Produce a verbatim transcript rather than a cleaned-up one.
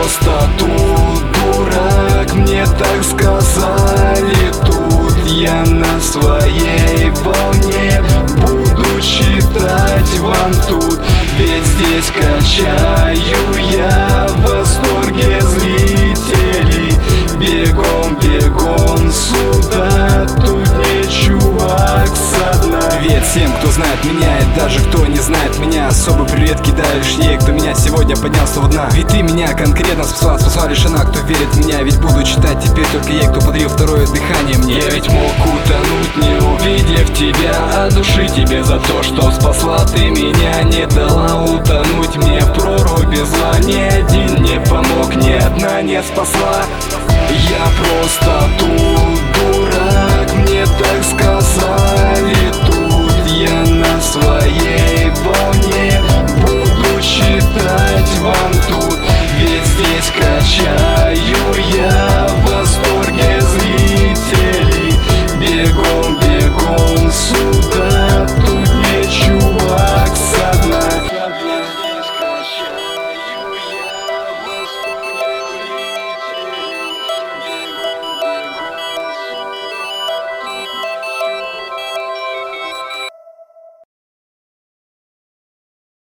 просто тут дурак, мне так сказали тут. Я на своей волне буду читать вам тут, ведь здесь качаю я в восторге зрителей. Бегом, бегом сюда, тут не чувак со дна. Привет всем, кто знает меня, и даже кто не знает меня. Особый привет кидаешь ей, кто меня сегодня поднял с того дна. Ведь ты меня конкретно спасла, спасла лишь она, кто верит в меня. Ведь буду читать теперь только ей, кто подарил второе дыхание мне. Я ведь мог утонуть, не увидев тебя, а души тебе за то, что спасла ты меня. Не дала утонуть мне в проруби зла, ни один не помог, ни одна не спасла. Я просто тут дурак, мне так сказали тут. Я на своей